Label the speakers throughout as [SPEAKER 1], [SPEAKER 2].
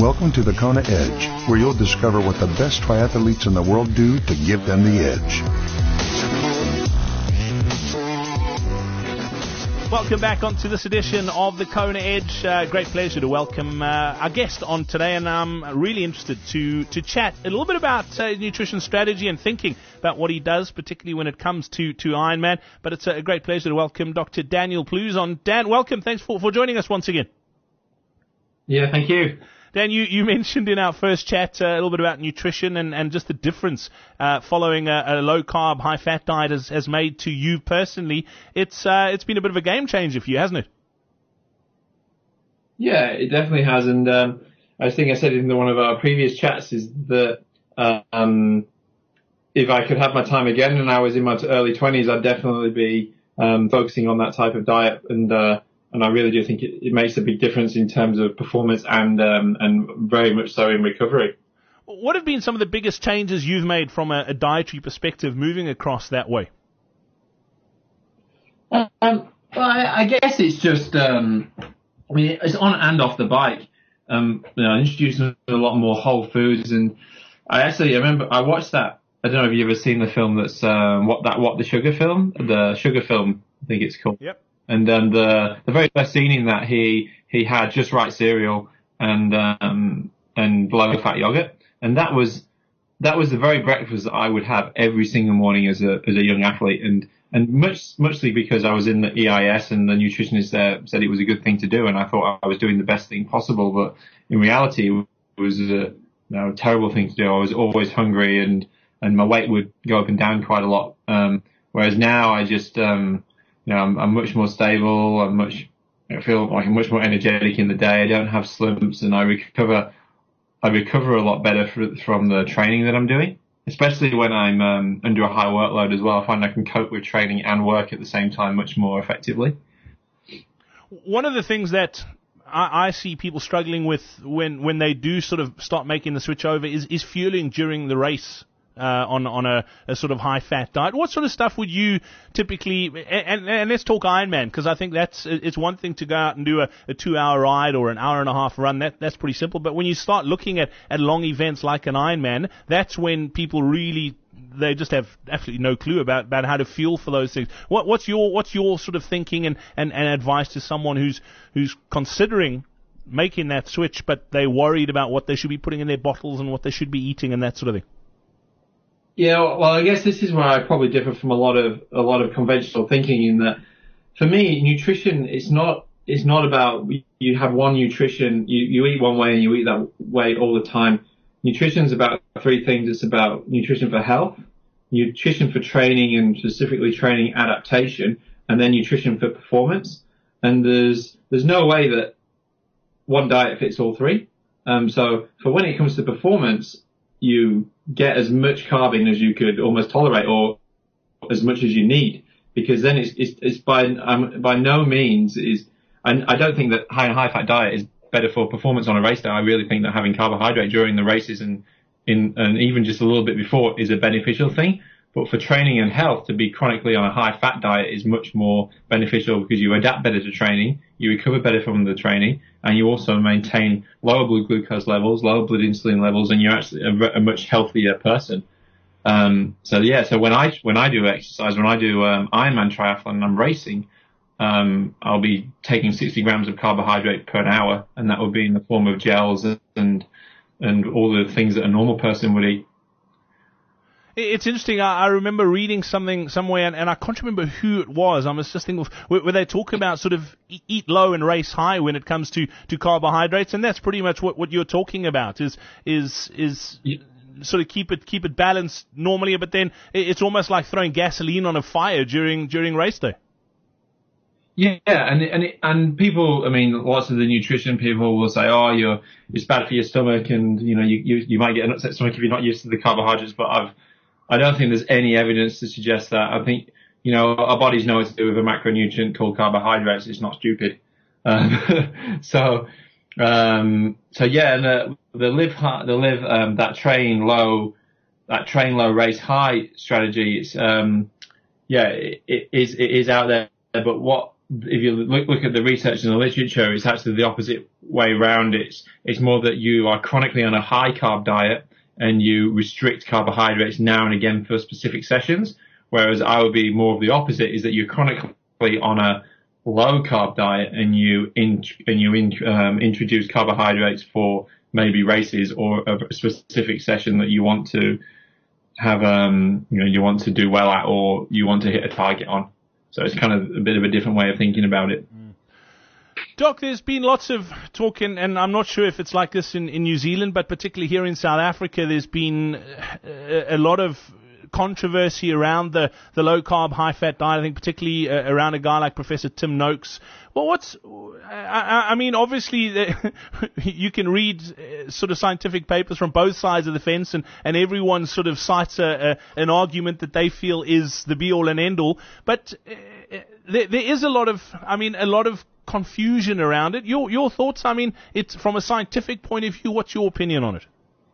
[SPEAKER 1] Welcome to the Kona Edge, where you'll discover what the best triathletes in the world do to give them the edge.
[SPEAKER 2] Welcome back onto this edition of the Kona Edge. Great pleasure to welcome our guest on today, and I'm really interested to chat a little bit about nutrition strategy and thinking about what he does, particularly when it comes to Ironman. But it's a great pleasure to welcome Dr. Daniel Plews on. Dan, welcome. Thanks for joining us once again.
[SPEAKER 3] Yeah, thank you.
[SPEAKER 2] Dan, you mentioned in our first chat a little bit about nutrition and just the difference following a low-carb, high-fat diet has made to you personally. It's been a bit of a game changer for you, hasn't it?
[SPEAKER 3] Yeah, it definitely has. And I think I said in one of our previous chats is that if I could have my time again and I was in my early 20s, I'd definitely be focusing on that type of diet. And I really do think it makes a big difference in terms of performance and very much so in recovery.
[SPEAKER 2] What have been some of the biggest changes you've made from a dietary perspective moving across that way?
[SPEAKER 3] Well, I guess it's just, it's on and off the bike. Introducing a lot more whole foods. And I remember I watched that. I don't know if you've ever seen the film that's, What the Sugar film? The Sugar Film, I think it's called.
[SPEAKER 2] Yep.
[SPEAKER 3] And then the very first scene in that, he had just right cereal and low fat yogurt. And that was the very breakfast that I would have every single morning as a young athlete. And muchly because I was in the EIS and the nutritionist there said it was a good thing to do. And I thought I was doing the best thing possible. But in reality, it was a terrible thing to do. I was always hungry and my weight would go up and down quite a lot. Whereas now I just, I'm much more stable. I feel like I'm much more energetic in the day. I don't have slumps, and I recover a lot better from the training that I'm doing, especially when I'm under a high workload as well. I find I can cope with training and work at the same time much more effectively.
[SPEAKER 2] One of the things that I see people struggling with when they do sort of start making the switch over is fueling during the race. On a sort of high-fat diet. What sort of stuff would you typically, and let's talk Ironman, because I think it's one thing to go out and do a 2-hour ride or an hour and a half run, that's pretty simple, but when you start looking at long events like an Ironman, that's when people really, they just have absolutely no clue about how to fuel for those things. What's your sort of thinking and advice to someone who's considering making that switch, but they're worried about what they should be putting in their bottles and what they should be eating and that sort of thing?
[SPEAKER 3] Yeah, well, I guess this is where I probably differ from a lot of conventional thinking in that, for me, nutrition is not about you have one nutrition, you eat one way and you eat that way all the time. Nutrition is about three things. It's about nutrition for health, nutrition for training and specifically training adaptation, and then nutrition for performance. And there's no way that one diet fits all three. So for when it comes to performance, you get as much carb in as you could almost tolerate or as much as you need, because then it's by no means and I don't think that high fat diet is better for performance on a race day. I really think that having carbohydrate during the races and even just a little bit before is a beneficial thing. But for training and health, to be chronically on a high fat diet is much more beneficial because you adapt better to training, you recover better from the training, and you also maintain lower blood glucose levels, lower blood insulin levels, and you're actually a much healthier person. So when I do exercise, when I do Ironman triathlon and I'm racing, I'll be taking 60 grams of carbohydrate per hour, and that will be in the form of gels and all the things that a normal person would eat.
[SPEAKER 2] It's interesting. I remember reading something somewhere, and I can't remember who it was. I was just thinking where they talk about sort of eat low and race high when it comes to carbohydrates, and that's pretty much what you're talking about. Is sort of keep it balanced normally, but then it's almost like throwing gasoline on a fire during race day.
[SPEAKER 3] Yeah, and people, I mean, lots of the nutrition people will say, oh, it's bad for your stomach, and you might get an upset stomach if you're not used to the carbohydrates, but I don't think there's any evidence to suggest that. I think, our bodies know what to do with a macronutrient called carbohydrates. It's not stupid. So yeah, and the live, that train low, race high strategy, it is out there. But what if you look at the research in the literature, it's actually the opposite way around. It's more that you are chronically on a high carb diet and you restrict carbohydrates now and again for specific sessions. Whereas I would be more of the opposite, is that you're chronically on a low carb diet and you introduce carbohydrates for maybe races or a specific session that you want to have, you want to do well at, or you want to hit a target on. So it's kind of a bit of a different way of thinking about it.
[SPEAKER 2] Doc, there's been lots of talk, and I'm not sure if it's like this in New Zealand, but particularly here in South Africa, there's been a lot of controversy around the low-carb, high-fat diet, I think particularly around a guy like Professor Tim Noakes. Well, I mean, obviously, you can read sort of scientific papers from both sides of the fence, and everyone sort of cites an argument that they feel is the be-all and end-all. But there is a lot of confusion around it. Your thoughts? I mean, it's from a scientific point of view. What's your opinion on it?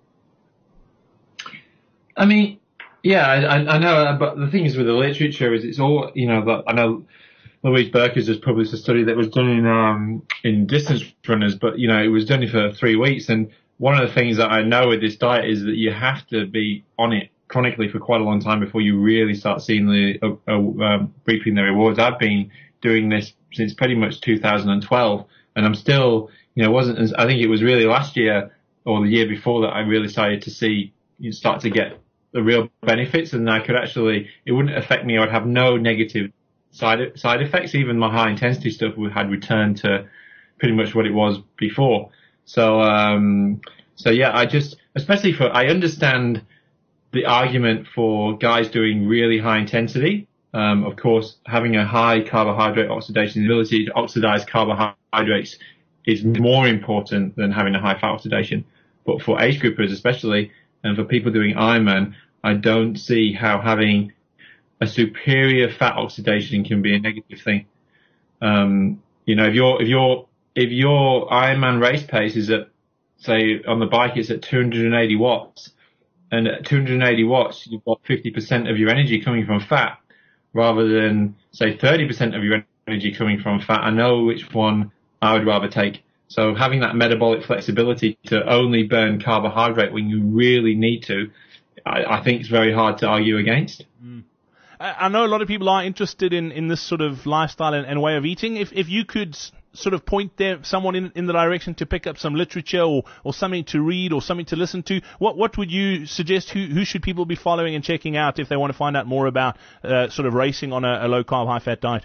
[SPEAKER 3] I mean, yeah, I know, but the thing is with the literature is it's all, I know Louise Burkers has published a study that was done in distance runners, but, it was done for 3 weeks. And one of the things that I know with this diet is that you have to be on it chronically for quite a long time before you really start seeing reaping the rewards. I've been doing this since pretty much 2012, and I'm still, I think it was really last year or the year before that I really started to see, start to get the real benefits, and I could actually, it wouldn't affect me. I would have no negative side effects. Even my high intensity stuff had returned to pretty much what it was before. So yeah, I understand the argument for guys doing really high intensity. Of course, having a high carbohydrate oxidation, the ability to oxidize carbohydrates is more important than having a high fat oxidation. But for age groupers especially, and for people doing Ironman, I don't see how having a superior fat oxidation can be a negative thing. If your Ironman race pace is at, say, on the bike it's at 280 watts, and at 280 watts you've got 50% of your energy coming from fat, rather than, say, 30% of your energy coming from fat, I know which one I would rather take. So having that metabolic flexibility to only burn carbohydrate when you really need to, I think it's very hard to argue against.
[SPEAKER 2] I know a lot of people are interested in this sort of lifestyle and way of eating. If you could sort of point someone in the direction to pick up some literature or something to read or something to listen to, what would you suggest? Who should people be following and checking out if they want to find out more about sort of racing on a low-carb, high-fat diet?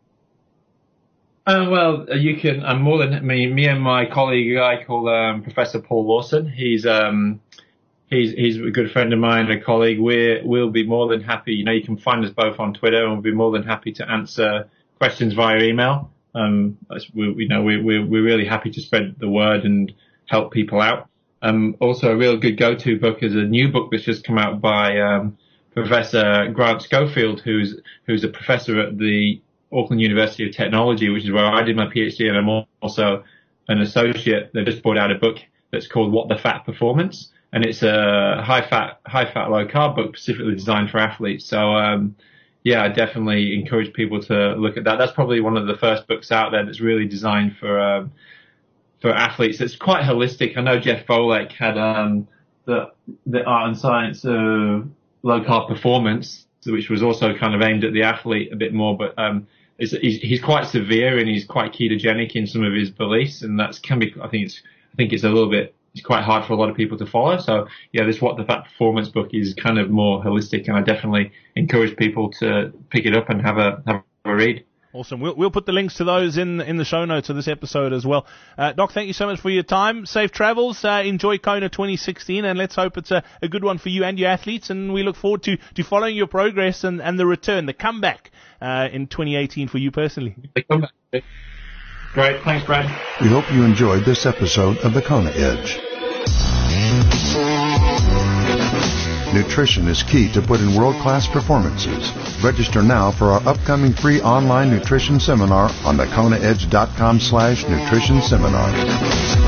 [SPEAKER 3] Well, you can. I'm more than me and my colleague, a guy called Professor Paul Lawson. He's a good friend of mine, a colleague. We'll be more than happy. You can find us both on Twitter, and we'll be more than happy to answer questions via email. We're really happy to spread the word and help people out. Also, a real good go-to book is a new book that's just come out by Professor Grant Schofield, who's a professor at the Auckland University of Technology, which is where I did my PhD, and I'm also an associate. They just brought out a book that's called What the Fat Performance, and it's a high fat, low carb book specifically designed for athletes. So, I definitely encourage people to look at that. That's probably one of the first books out there that's really designed for athletes. It's quite holistic. I know Jeff Volek had, the Art and Science of Low Carb Performance, which was also kind of aimed at the athlete a bit more, but, he's quite severe and he's quite ketogenic in some of his beliefs, and I think it's quite hard for a lot of people to follow. So yeah, this What the Fat Performance book is kind of more holistic, and I definitely encourage people to pick it up and have a read.
[SPEAKER 2] Awesome. We'll put the links to those in the show notes of this episode as well. Doc, thank you so much for your time. Safe travels. Enjoy Kona 2016, and let's hope it's a good one for you and your athletes. And we look forward to following your progress and the return, the comeback in 2018 for you personally.
[SPEAKER 3] The comeback. Great. Thanks, Brad.
[SPEAKER 1] We hope you enjoyed this episode of The Kona Edge. Nutrition is key to put in world-class performances. Register now for our upcoming free online nutrition seminar on thekonaedge.com/nutrition seminar.